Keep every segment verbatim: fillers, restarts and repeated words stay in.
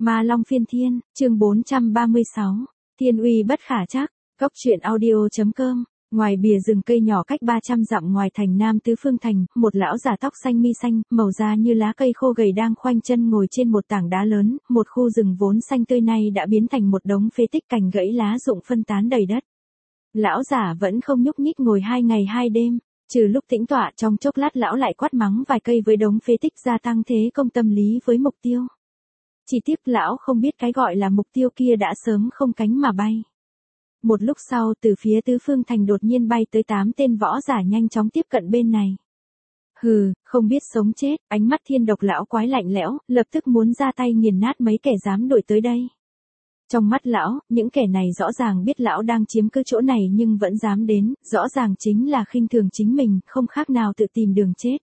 Ma Long Phiên Thiên, chương bốn trăm ba mươi sáu, Thiên uy bất khả trắc, Cốc truyện audio.com. Ngoài bìa rừng cây nhỏ cách ba trăm dặm ngoài thành Nam Tứ Phương Thành, một lão già tóc xanh mi xanh, màu da như lá cây khô gầy đang khoanh chân ngồi trên một tảng đá lớn, một khu rừng vốn xanh tươi nay đã biến thành một đống phế tích, cành gãy lá rụng phân tán đầy đất. Lão giả vẫn không nhúc nhích ngồi hai ngày hai đêm, trừ lúc tĩnh tọa trong chốc lát lão lại quát mắng vài cây với đống phế tích, gia tăng thế công tâm lý với mục tiêu. Chỉ tiếc lão không biết cái gọi là mục tiêu kia đã sớm không cánh mà bay. Một lúc sau, từ phía Tứ Phương Thành đột nhiên bay tới tám tên võ giả nhanh chóng tiếp cận bên này. Hừ, không biết sống chết, ánh mắt Thiên Độc lão quái lạnh lẽo, lập tức muốn ra tay nghiền nát mấy kẻ dám đuổi tới đây. Trong mắt lão, những kẻ này rõ ràng biết lão đang chiếm cứ chỗ này nhưng vẫn dám đến, rõ ràng chính là khinh thường chính mình, không khác nào tự tìm đường chết.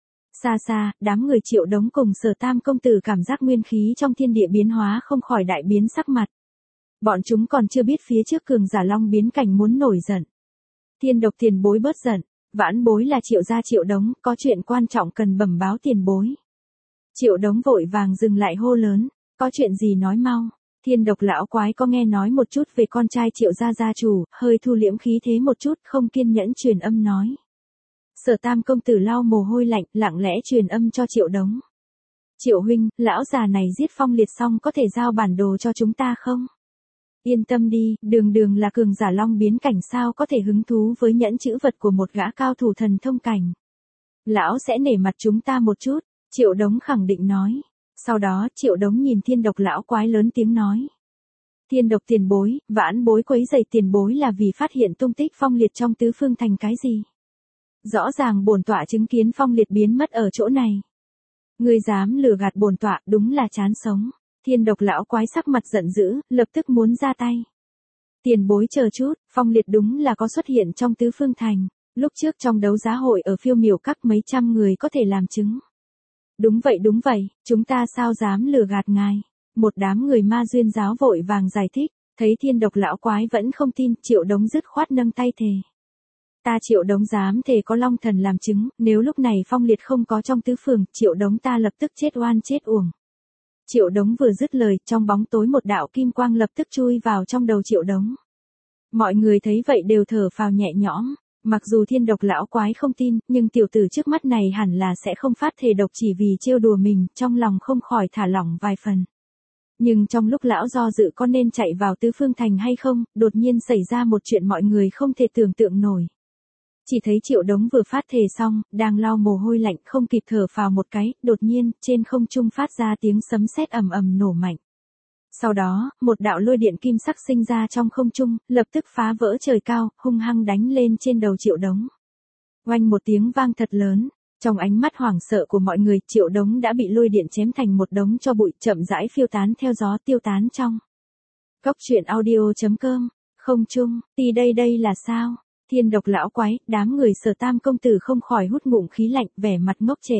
Xa xa, đám người Triệu Đống cùng Sở Tam công tử cảm giác nguyên khí trong thiên địa biến hóa không khỏi đại biến sắc mặt. Bọn chúng còn chưa biết phía trước cường giả Long biến cảnh muốn nổi giận. Thiên Độc tiền bối bớt giận, vãn bối là Triệu gia Triệu Đống, có chuyện quan trọng cần bẩm báo tiền bối. Triệu Đống vội vàng dừng lại hô lớn, có chuyện gì nói mau. Thiên Độc lão quái có nghe nói một chút về con trai Triệu gia gia chủ, hơi thu liễm khí thế một chút, không kiên nhẫn truyền âm nói. Sở Tam công tử lau mồ hôi lạnh, lặng lẽ truyền âm cho Triệu Đống. Triệu huynh, lão già này giết Phong Liệt xong có thể giao bản đồ cho chúng ta không? Yên tâm đi, đường đường là cường giả Long biến cảnh sao có thể hứng thú với nhẫn chữ vật của một gã cao thủ thần thông cảnh. Lão sẽ nể mặt chúng ta một chút, Triệu Đống khẳng định nói. Sau đó, Triệu Đống nhìn Thiên Độc lão quái lớn tiếng nói. Thiên Độc tiền bối, vãn bối quấy rầy tiền bối là vì phát hiện tung tích Phong Liệt trong Tứ Phương Thành cái gì? Rõ ràng bổn tọa chứng kiến Phong Liệt biến mất ở chỗ này. Ngươi dám lừa gạt bổn tọa, đúng là chán sống. Thiên Độc lão quái sắc mặt giận dữ, lập tức muốn ra tay. Tiền bối chờ chút, Phong Liệt đúng là có xuất hiện trong Tứ Phương Thành. Lúc trước trong đấu giá hội ở Phiêu Miểu Các mấy trăm người có thể làm chứng. Đúng vậy đúng vậy, chúng ta sao dám lừa gạt ngài. Một đám người Ma Duyên giáo vội vàng giải thích, thấy Thiên Độc lão quái vẫn không tin, Triệu Đống dứt khoát nâng tay thề. Ta Triệu Đống dám thề có Long thần làm chứng, nếu lúc này Phong Liệt không có trong tứ phường, Triệu Đống ta lập tức chết oan chết uổng. Triệu Đống vừa dứt lời, trong bóng tối một đạo kim quang lập tức chui vào trong đầu Triệu Đống. Mọi người thấy vậy đều thở phào nhẹ nhõm, mặc dù Thiên Độc lão quái không tin, nhưng tiểu tử trước mắt này hẳn là sẽ không phát thề độc chỉ vì trêu đùa mình, trong lòng không khỏi thả lỏng vài phần. Nhưng trong lúc lão do dự có nên chạy vào Tứ Phương Thành hay không, đột nhiên xảy ra một chuyện mọi người không thể tưởng tượng nổi. Chỉ thấy Triệu Đống vừa phát thề xong, đang lau mồ hôi lạnh không kịp thở phào một cái, đột nhiên, trên không trung phát ra tiếng sấm sét ầm ầm nổ mạnh. Sau đó, một đạo lôi điện kim sắc sinh ra trong không trung, lập tức phá vỡ trời cao, hung hăng đánh lên trên đầu Triệu Đống. Oanh một tiếng vang thật lớn, trong ánh mắt hoảng sợ của mọi người, Triệu Đống đã bị lôi điện chém thành một đống tro bụi, chậm rãi phiêu tán theo gió, tiêu tán trong. Cốc truyện audio.com, không trung, thì đây đây là sao? Thiên Độc lão quái, đám người Sở Tam công tử không khỏi hút ngụm khí lạnh, vẻ mặt ngốc trệ.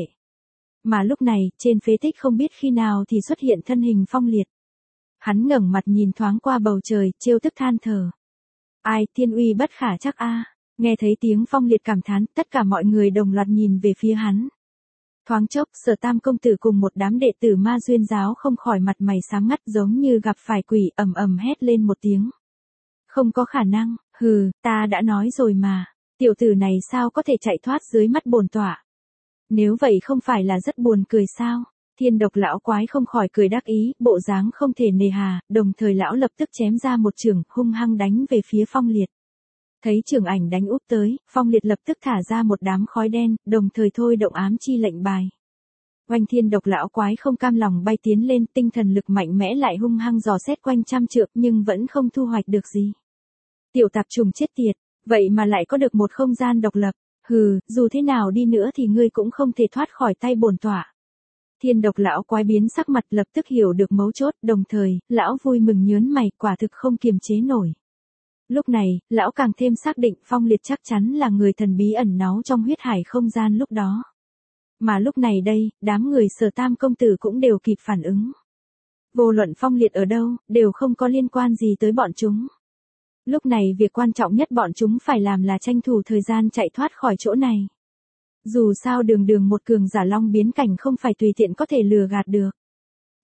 Mà lúc này, trên phế tích không biết khi nào thì xuất hiện thân hình Phong Liệt. Hắn ngẩng mặt nhìn thoáng qua bầu trời, trêu tức than thở. Ai, thiên uy bất khả trắc a. Nghe thấy tiếng Phong Liệt cảm thán, tất cả mọi người đồng loạt nhìn về phía hắn. Thoáng chốc, Sở Tam công tử cùng một đám đệ tử Ma Duyên giáo không khỏi mặt mày sáng ngắt, giống như gặp phải quỷ, ầm ầm hét lên một tiếng. Không có khả năng, hừ, ta đã nói rồi mà, tiểu tử này sao có thể chạy thoát dưới mắt bổn tọa. Nếu vậy không phải là rất buồn cười sao? Thiên Độc lão quái không khỏi cười đắc ý, bộ dáng không thể nề hà, đồng thời lão lập tức chém ra một chưởng, hung hăng đánh về phía Phong Liệt. Thấy chưởng ảnh đánh úp tới, Phong Liệt lập tức thả ra một đám khói đen, đồng thời thôi động ám chi lệnh bài. Oanh Thiên Độc lão quái không cam lòng bay tiến lên, tinh thần lực mạnh mẽ lại hung hăng dò xét quanh trăm trượng nhưng vẫn không thu hoạch được gì. Tiểu tạp trùng chết tiệt, vậy mà lại có được một không gian độc lập, hừ, dù thế nào đi nữa thì ngươi cũng không thể thoát khỏi tay bổn tọa. Thiên Độc lão quái biến sắc mặt lập tức hiểu được mấu chốt, đồng thời, lão vui mừng nhớn mày, quả thực không kiềm chế nổi. Lúc này, lão càng thêm xác định Phong Liệt chắc chắn là người thần bí ẩn náu trong huyết hải không gian lúc đó. Mà lúc này đây, đám người Sở Tam công tử cũng đều kịp phản ứng. Vô luận Phong Liệt ở đâu, đều không có liên quan gì tới bọn chúng. Lúc này việc quan trọng nhất bọn chúng phải làm là tranh thủ thời gian chạy thoát khỏi chỗ này. Dù sao đường đường một cường giả Long biến cảnh không phải tùy tiện có thể lừa gạt được.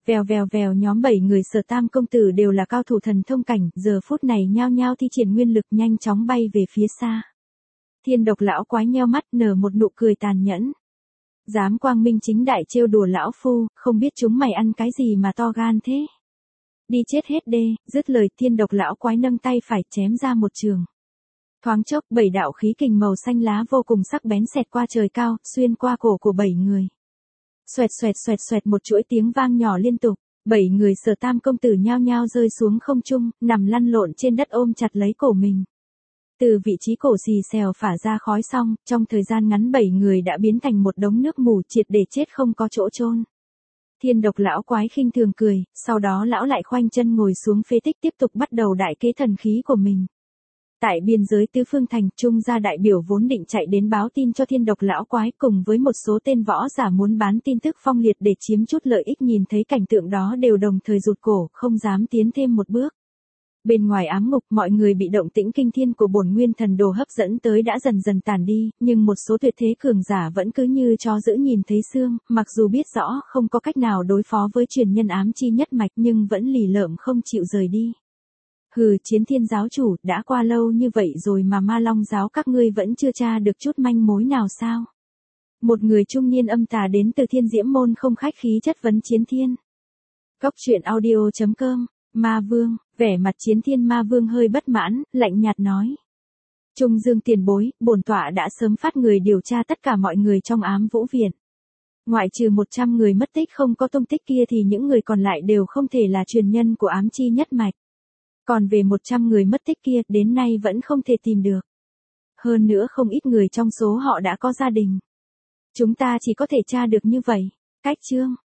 Vèo vèo vèo, nhóm bảy người Sở Tam công tử đều là cao thủ thần thông cảnh, giờ phút này nhao nhao thi triển nguyên lực nhanh chóng bay về phía xa. Thiên độc lão quái nheo mắt nở một nụ cười tàn nhẫn. Dám quang minh chính đại trêu đùa lão phu, không biết chúng mày ăn cái gì mà to gan thế. Đi chết hết đê, dứt lời thiên độc lão quái nâng tay phải chém ra một trường. Thoáng chốc bảy đạo khí kình màu xanh lá vô cùng sắc bén xẹt qua trời cao, xuyên qua cổ của bảy người. Xoẹt xoẹt xoẹt xoẹt, một chuỗi tiếng vang nhỏ liên tục, bảy người Sở Tam công tử nhao nhao rơi xuống không trung, nằm lăn lộn trên đất ôm chặt lấy cổ mình. Từ vị trí cổ xì xèo phả ra khói xong, trong thời gian ngắn bảy người đã biến thành một đống nước mù triệt để chết không có chỗ chôn. Thiên độc lão quái khinh thường cười, sau đó lão lại khoanh chân ngồi xuống phế tích tiếp tục bắt đầu đại kế thần khí của mình. Tại biên giới Tứ Phương Thành, Trung gia đại biểu vốn định chạy đến báo tin cho thiên độc lão quái cùng với một số tên võ giả muốn bán tin tức phong liệt để chiếm chút lợi ích, nhìn thấy cảnh tượng đó đều đồng thời rụt cổ, không dám tiến thêm một bước. Bên ngoài ám ngục, mọi người bị động tĩnh kinh thiên của bổn nguyên thần đồ hấp dẫn tới đã dần dần tàn đi, nhưng một số tuyệt thế cường giả vẫn cứ như chó dữ nhìn thấy xương, mặc dù biết rõ không có cách nào đối phó với truyền nhân ám chi nhất mạch nhưng vẫn lì lợm không chịu rời đi. Hừ, Chiến Thiên giáo chủ, đã qua lâu như vậy rồi mà Ma Long giáo các ngươi vẫn chưa tra được chút manh mối nào sao? Một người trung niên âm tà đến từ Thiên Diễm môn không khách khí chất vấn Chiến Thiên. Cốc truyện audio chấm com. Ma Vương, vẻ mặt Chiến Thiên Ma Vương hơi bất mãn, lạnh nhạt nói. Trung Dương tiền bối, bổn tọa đã sớm phát người điều tra tất cả mọi người trong ám vũ viện. Ngoại trừ một trăm người mất tích không có tung tích kia thì những người còn lại đều không thể là truyền nhân của ám chi nhất mạch. Còn về một trăm người mất tích kia, đến nay vẫn không thể tìm được. Hơn nữa không ít người trong số họ đã có gia đình. Chúng ta chỉ có thể tra được như vậy. Cách chương.